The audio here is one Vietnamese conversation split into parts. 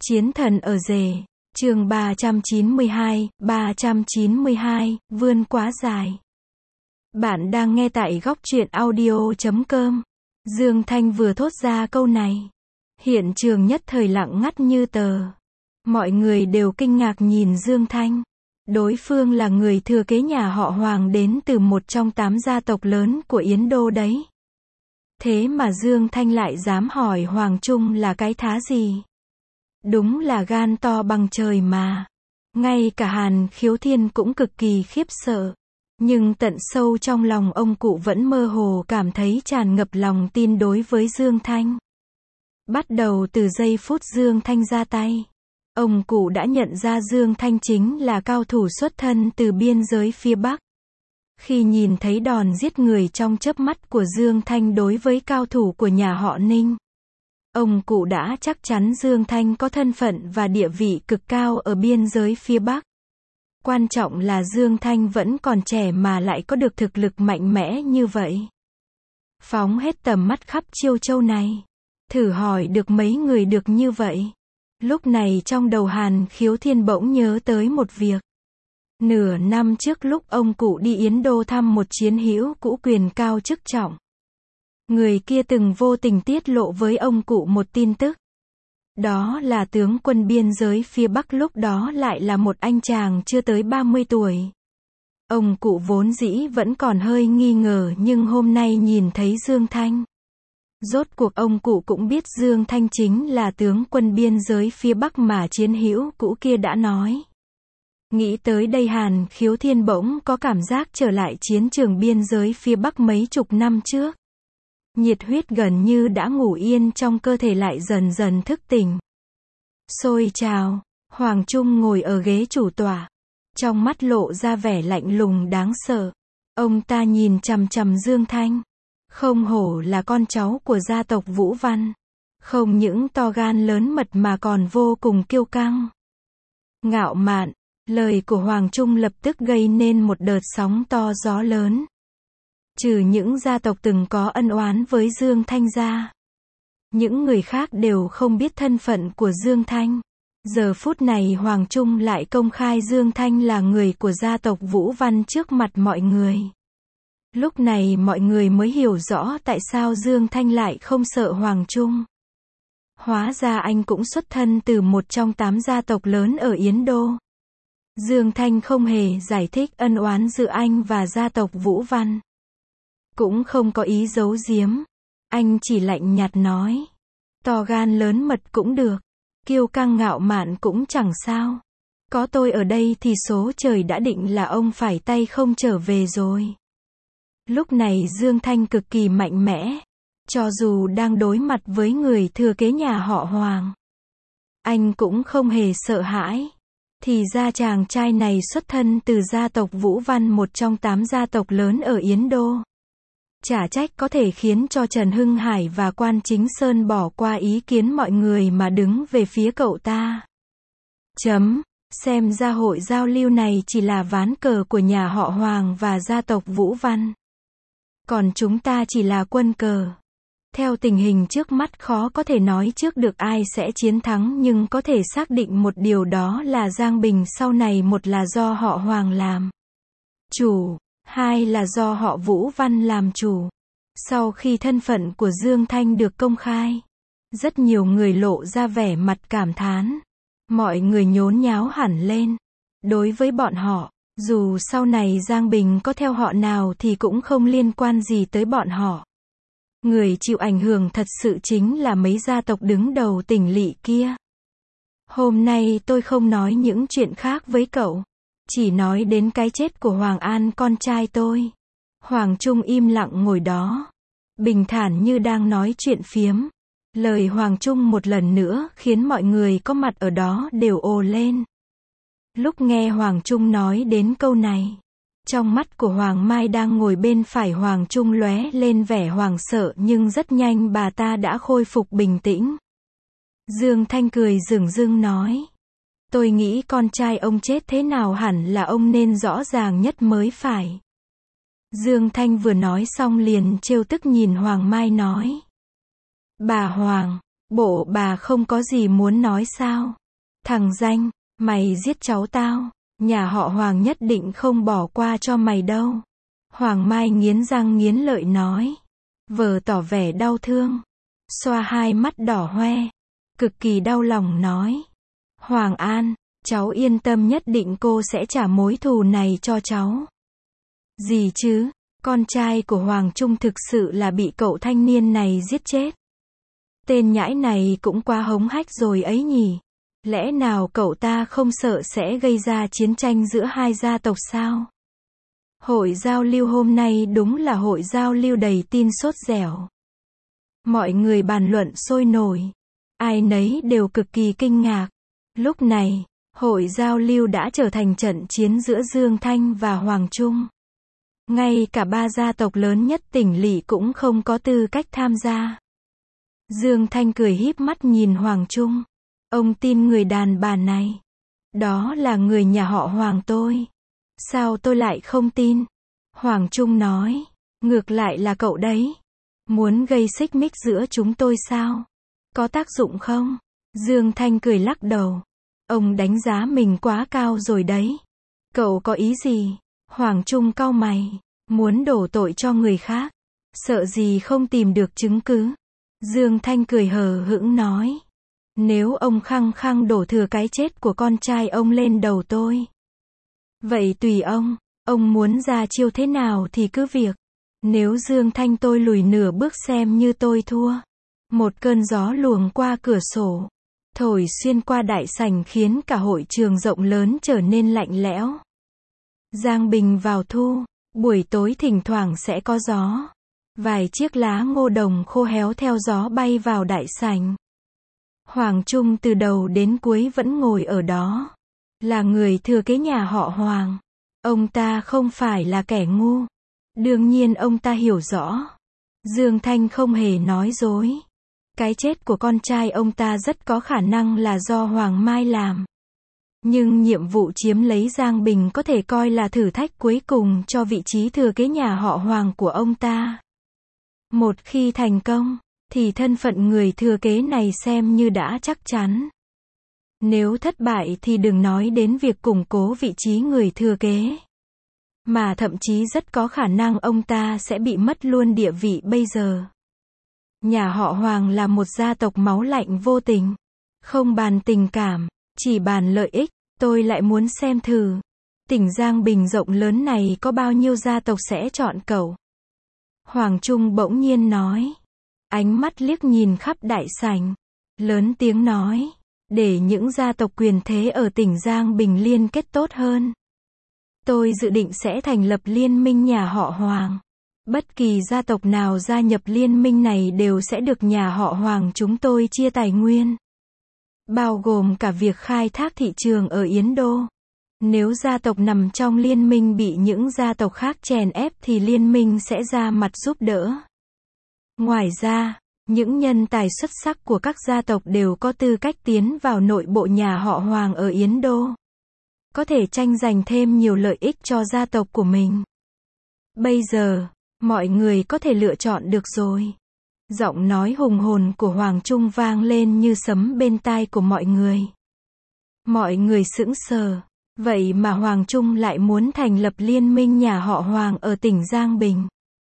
Chiến thần ở rể, chương 392, vươn quá dài. Bạn đang nghe tại góc truyện audio.com. Dương Thanh vừa thốt ra câu này. Hiện trường nhất thời lặng ngắt như tờ. Mọi người đều kinh ngạc nhìn Dương Thanh. Đối phương là người thừa kế nhà họ Hoàng đến từ một trong 8 gia tộc lớn của Yến Đô đấy. Thế mà Dương Thanh lại dám hỏi Hoàng Trung là cái thá gì? Đúng là gan to bằng trời mà. Ngay cả Hàn Khiếu Thiên cũng cực kỳ khiếp sợ. Nhưng tận sâu trong lòng ông cụ vẫn mơ hồ cảm thấy tràn ngập lòng tin đối với Dương Thanh. Bắt đầu từ giây phút Dương Thanh ra tay, ông cụ đã nhận ra Dương Thanh chính là cao thủ xuất thân từ biên giới phía Bắc. Khi nhìn thấy đòn giết người trong chớp mắt của Dương Thanh đối với cao thủ của nhà họ Ninh, ông cụ đã chắc chắn Dương Thanh có thân phận và địa vị cực cao ở biên giới phía Bắc. Quan trọng là Dương Thanh vẫn còn trẻ mà lại có được thực lực mạnh mẽ như vậy. Phóng hết tầm mắt khắp Chiêu Châu này, thử hỏi được mấy người được như vậy. Lúc này trong đầu Hàn Khiếu Thiên bỗng nhớ tới một việc. Nửa năm trước lúc ông cụ đi Yến Đô thăm một chiến hữu cũ quyền cao chức trọng, người kia từng vô tình tiết lộ với ông cụ một tin tức. Đó là tướng quân biên giới phía Bắc lúc đó lại là một anh chàng chưa tới 30 tuổi. Ông cụ vốn dĩ vẫn còn hơi nghi ngờ nhưng hôm nay nhìn thấy Dương Thanh. Rốt cuộc ông cụ cũng biết Dương Thanh chính là tướng quân biên giới phía Bắc mà chiến hữu cũ kia đã nói. Nghĩ tới đây Hàn Khiếu Thiên bỗng có cảm giác trở lại chiến trường biên giới phía Bắc mấy chục năm trước. Nhiệt huyết gần như đã ngủ yên trong cơ thể lại dần dần thức tỉnh. Xôi trào, Hoàng Trung ngồi ở ghế chủ tọa. Trong mắt lộ ra vẻ lạnh lùng đáng sợ. Ông ta nhìn chằm chằm Dương Thanh. Không hổ là con cháu của gia tộc Vũ Văn. Không những to gan lớn mật mà còn vô cùng kiêu căng. Ngạo mạn, lời của Hoàng Trung lập tức gây nên một đợt sóng to gió lớn. Trừ những gia tộc từng có ân oán với Dương Thanh ra, những người khác đều không biết thân phận của Dương Thanh. Giờ phút này Hoàng Trung lại công khai Dương Thanh là người của gia tộc Vũ Văn trước mặt mọi người. Lúc này mọi người mới hiểu rõ tại sao Dương Thanh lại không sợ Hoàng Trung. Hóa ra anh cũng xuất thân từ một trong 8 gia tộc lớn ở Yến Đô. Dương Thanh không hề giải thích ân oán giữa anh và gia tộc Vũ Văn. Cũng không có ý giấu giếm. Anh chỉ lạnh nhạt nói. To gan lớn mật cũng được. Kiêu căng ngạo mạn cũng chẳng sao. Có tôi ở đây thì số trời đã định là ông phải tay không trở về rồi. Lúc này Dương Thanh cực kỳ mạnh mẽ. Cho dù đang đối mặt với người thừa kế nhà họ Hoàng, anh cũng không hề sợ hãi. Thì ra chàng trai này xuất thân từ gia tộc Vũ Văn, một trong 8 gia tộc lớn ở Yến Đô. Chả trách có thể khiến cho Trần Hưng Hải và Quan Chính Sơn bỏ qua ý kiến mọi người mà đứng về phía cậu ta. Xem ra hội giao lưu này chỉ là ván cờ của nhà họ Hoàng và gia tộc Vũ Văn. Còn chúng ta chỉ là quân cờ. Theo tình hình trước mắt khó có thể nói trước được ai sẽ chiến thắng, nhưng có thể xác định một điều, đó là Giang Bình sau này một là do họ Hoàng làm chủ, hai là do họ Vũ Văn làm chủ. Sau khi thân phận của Dương Thanh được công khai, rất nhiều người lộ ra vẻ mặt cảm thán. Mọi người nhốn nháo hẳn lên. Đối với bọn họ, dù sau này Giang Bình có theo họ nào thì cũng không liên quan gì tới bọn họ. Người chịu ảnh hưởng thật sự chính là mấy gia tộc đứng đầu tỉnh lỵ kia. Hôm nay tôi không nói những chuyện khác với cậu. Chỉ nói đến cái chết của Hoàng An, con trai tôi. Hoàng Trung im lặng ngồi đó, bình thản như đang nói chuyện phiếm. Lời Hoàng Trung một lần nữa khiến mọi người có mặt ở đó đều ồ lên. Lúc nghe Hoàng Trung nói đến câu này, trong mắt của Hoàng Mai đang ngồi bên phải Hoàng Trung lóe lên vẻ hoảng sợ, nhưng rất nhanh bà ta đã khôi phục bình tĩnh. Dương Thanh cười dửng dưng nói. Tôi nghĩ con trai ông chết thế nào hẳn là ông nên rõ ràng nhất mới phải. Dương Thanh vừa nói xong liền trêu tức nhìn Hoàng Mai nói. Bà Hoàng, Bộ bà không có gì muốn nói sao? Thằng danh, mày giết cháu tao, nhà họ Hoàng nhất định không bỏ qua cho mày đâu. Hoàng Mai nghiến răng nghiến lợi nói. Vờ tỏ vẻ đau thương. Xoa hai mắt đỏ hoe. Cực kỳ đau lòng nói. Hoàng An, cháu yên tâm, nhất định cô sẽ trả mối thù này cho cháu. Gì chứ, con trai của Hoàng Trung thực sự là bị cậu thanh niên này giết chết. Tên nhãi này cũng quá hống hách rồi ấy nhỉ. Lẽ nào cậu ta không sợ sẽ gây ra chiến tranh giữa hai gia tộc sao? Hội giao lưu hôm nay đúng là hội giao lưu đầy tin sốt dẻo. Mọi người bàn luận sôi nổi. Ai nấy đều cực kỳ kinh ngạc. Lúc này, hội giao lưu đã trở thành trận chiến giữa Dương Thanh và Hoàng Trung. Ngay cả ba gia tộc lớn nhất tỉnh lỵ cũng không có tư cách tham gia. Dương Thanh cười híp mắt nhìn Hoàng Trung. Ông tin người đàn bà này? Đó là người nhà họ Hoàng tôi. Sao tôi lại không tin? Hoàng Trung nói. Ngược lại là cậu đấy. Muốn gây xích mích giữa chúng tôi sao? Có tác dụng không? Dương Thanh cười lắc đầu. Ông đánh giá mình quá cao rồi đấy. Cậu có ý gì? Hoàng Trung cau mày. Muốn đổ tội cho người khác. Sợ gì không tìm được chứng cứ. Dương Thanh cười hờ hững nói. Nếu ông khăng khăng đổ thừa cái chết của con trai ông lên đầu tôi. Vậy tùy ông muốn ra chiêu thế nào thì cứ việc. Nếu Dương Thanh tôi lùi nửa bước xem như tôi thua. Một cơn gió luồng qua cửa sổ, thổi xuyên qua đại sảnh khiến cả hội trường rộng lớn trở nên lạnh lẽo. Giang bình vào thu, buổi tối thỉnh thoảng sẽ có gió. Vài chiếc lá ngô đồng khô héo theo gió bay vào đại sảnh. Hoàng Trung từ đầu đến cuối vẫn ngồi ở đó. Là người thừa kế nhà họ Hoàng. Ông ta không phải là kẻ ngu. Đương nhiên ông ta hiểu rõ. Dương Thanh không hề nói dối. Cái chết của con trai ông ta rất có khả năng là do Hoàng Mai làm. Nhưng nhiệm vụ chiếm lấy Giang Bình có thể coi là thử thách cuối cùng cho vị trí thừa kế nhà họ Hoàng của ông ta. Một khi thành công, thì thân phận người thừa kế này xem như đã chắc chắn. Nếu thất bại thì đừng nói đến việc củng cố vị trí người thừa kế. Mà thậm chí rất có khả năng ông ta sẽ bị mất luôn địa vị bây giờ. Nhà họ Hoàng là một gia tộc máu lạnh vô tình. Không bàn tình cảm, chỉ bàn lợi ích. Tôi lại muốn xem thử. Tỉnh Giang Bình rộng lớn này có bao nhiêu gia tộc sẽ chọn cậu. Hoàng Trung bỗng nhiên nói. Ánh mắt liếc nhìn khắp đại sảnh. Lớn tiếng nói. Để những gia tộc quyền thế ở tỉnh Giang Bình liên kết tốt hơn. Tôi dự định sẽ thành lập liên minh nhà họ Hoàng. Bất kỳ gia tộc nào gia nhập liên minh này đều sẽ được nhà họ Hoàng chúng tôi chia tài nguyên. Bao gồm cả việc khai thác thị trường ở Yến Đô. Nếu gia tộc nằm trong liên minh bị những gia tộc khác chèn ép thì liên minh sẽ ra mặt giúp đỡ. Ngoài ra, những nhân tài xuất sắc của các gia tộc đều có tư cách tiến vào nội bộ nhà họ Hoàng ở Yến Đô. Có thể tranh giành thêm nhiều lợi ích cho gia tộc của mình. Bây giờ, mọi người có thể lựa chọn được rồi. Giọng nói hùng hồn của Hoàng Trung vang lên như sấm bên tai của mọi người. Mọi người sững sờ. Vậy mà Hoàng Trung lại muốn thành lập liên minh nhà họ Hoàng ở tỉnh Giang Bình.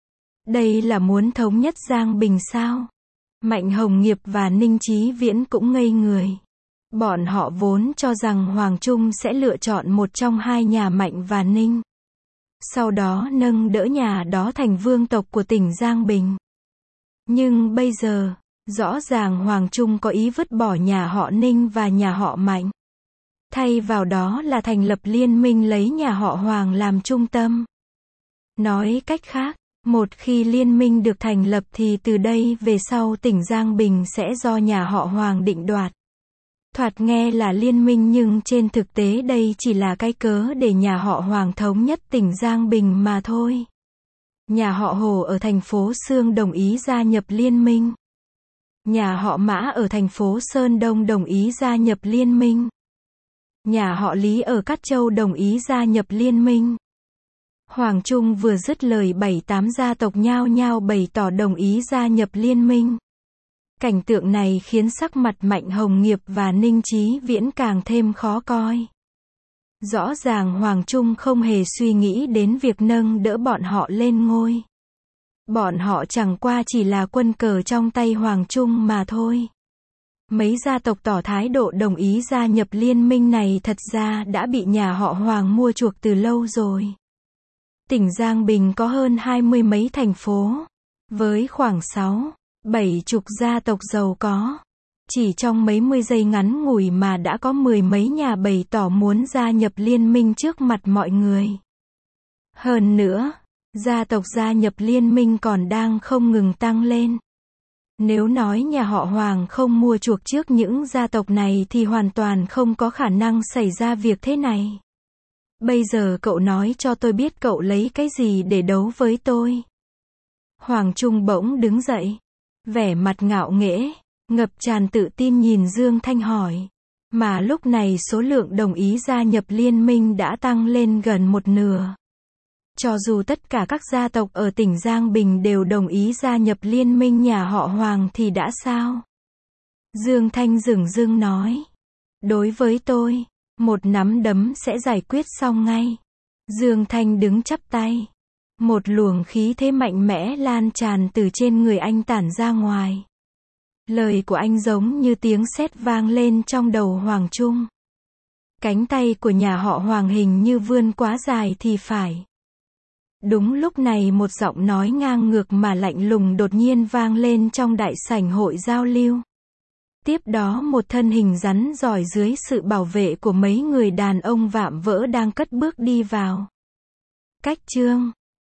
Đây là muốn thống nhất Giang Bình sao? Mạnh Hồng Nghiệp và Ninh Chí Viễn cũng ngây người. Bọn họ vốn cho rằng Hoàng Trung sẽ lựa chọn một trong hai nhà Mạnh và Ninh. Sau đó nâng đỡ nhà đó thành vương tộc của tỉnh Giang Bình. Nhưng bây giờ, rõ ràng Hoàng Trung có ý vứt bỏ nhà họ Ninh và nhà họ Mạnh. Thay vào đó là thành lập liên minh lấy nhà họ Hoàng làm trung tâm. Nói cách khác, một khi liên minh được thành lập thì từ đây về sau tỉnh Giang Bình sẽ do nhà họ Hoàng định đoạt. Thoạt nghe là liên minh nhưng trên thực tế đây chỉ là cái cớ để nhà họ Hoàng thống nhất tỉnh Giang Bình mà thôi. Nhà họ Hồ ở thành phố Sương đồng ý gia nhập liên minh. Nhà họ Mã ở thành phố Sơn Đông đồng ý gia nhập liên minh. Nhà họ Lý ở Cát Châu đồng ý gia nhập liên minh. Hoàng Trung vừa dứt lời 7-8 gia tộc nhao nhao bày tỏ đồng ý gia nhập liên minh. Cảnh tượng này khiến sắc mặt Mạnh Hồng Nghiệp và Ninh Chí Viễn càng thêm khó coi. Rõ ràng Hoàng Trung không hề suy nghĩ đến việc nâng đỡ bọn họ lên ngôi. Bọn họ chẳng qua chỉ là quân cờ trong tay Hoàng Trung mà thôi. Mấy gia tộc tỏ thái độ đồng ý gia nhập liên minh này thật ra đã bị nhà họ Hoàng mua chuộc từ lâu rồi. Tỉnh Giang Bình có hơn 20 mấy thành phố, với khoảng 6-70 gia tộc giàu có. Chỉ trong mấy mươi giây ngắn ngủi mà đã có 10 mấy nhà bày tỏ muốn gia nhập liên minh trước mặt mọi người. Hơn nữa, gia tộc gia nhập liên minh còn đang không ngừng tăng lên. Nếu nói nhà họ Hoàng không mua chuộc trước những gia tộc này thì hoàn toàn không có khả năng xảy ra việc thế này. Bây giờ cậu nói cho tôi biết cậu lấy cái gì để đấu với tôi. Hoàng Trung bỗng đứng dậy, vẻ mặt ngạo nghễ, ngập tràn tự tin nhìn Dương Thanh hỏi. Mà lúc này số lượng đồng ý gia nhập liên minh đã tăng lên gần một nửa. Cho dù tất cả các gia tộc ở tỉnh Giang Bình đều đồng ý gia nhập liên minh nhà họ Hoàng thì đã sao? Dương Thanh dửng dưng nói. Đối với tôi, một nắm đấm sẽ giải quyết xong ngay. Dương Thanh đứng chắp tay. Một luồng khí thế mạnh mẽ lan tràn từ trên người anh tản ra ngoài. Lời của anh giống như tiếng sét vang lên trong đầu Hoàng Trung. Cánh tay của nhà họ Hoàng hình như vươn quá dài thì phải. Đúng lúc này một giọng nói ngang ngược mà lạnh lùng đột nhiên vang lên trong đại sảnh hội giao lưu. Tiếp đó một thân hình rắn rỏi dưới sự bảo vệ của mấy người đàn ông vạm vỡ đang cất bước đi vào. Cách chương